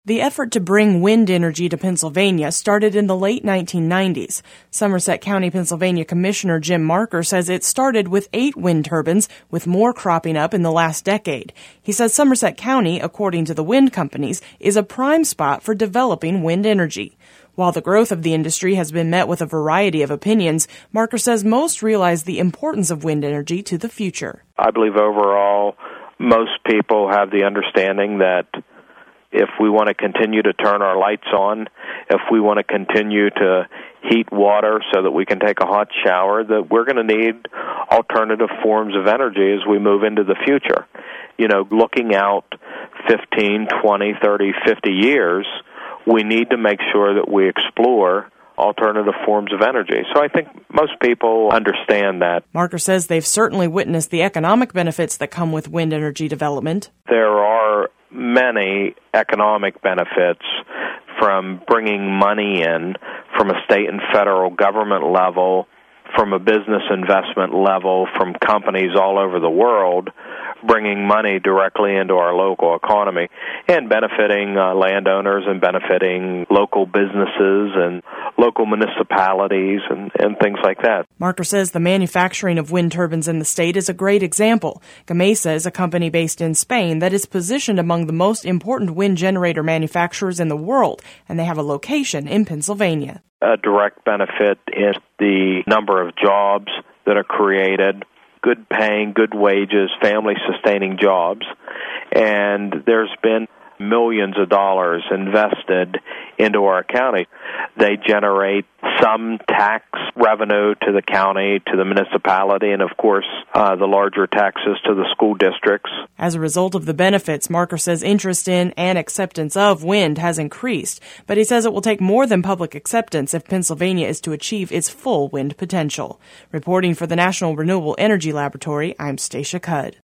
The effort to bring wind energy to Pennsylvania started in the late 1990s. Somerset County, Pennsylvania Commissioner Jim Marker says it started with 8 wind turbines, with more cropping up in the last decade. He says Somerset County, according to the wind companies, is a prime spot for developing wind energy. While the growth of the industry has been met with a variety of opinions, Marker says most realize the importance of wind energy to the future. I believe overall most people have the understanding that if we want to continue to turn our lights on, if we want to continue to heat water so that we can take a hot shower, that we're going to need alternative forms of energy as we move into the future. You know, looking out 15, 20, 30, 50 years, we need to make sure that we explore alternative forms of energy. So I think most people understand that. Marker says they've certainly witnessed the economic benefits that come with wind energy development. There are many economic benefits from bringing money in from a state and federal government level, from a business investment level, from companies all over the world, bringing money directly into our local economy and benefiting landowners and benefiting local businesses and local municipalities and things like that. Marker says the manufacturing of wind turbines in the state is a great example. Gamesa is a company based in Spain that is positioned among the most important wind generator manufacturers in the world, and they have a location in Pennsylvania. A direct benefit is the number of jobs that are created, good paying, good wages, family-sustaining jobs, and there's been millions of dollars invested into our county. They generate some tax revenue to the county, to the municipality, and of course, the larger taxes to the school districts. As a result of the benefits, Marker says interest in and acceptance of wind has increased, but he says it will take more than public acceptance if Pennsylvania is to achieve its full wind potential. Reporting for the National Renewable Energy Laboratory, I'm Stacia Cudd.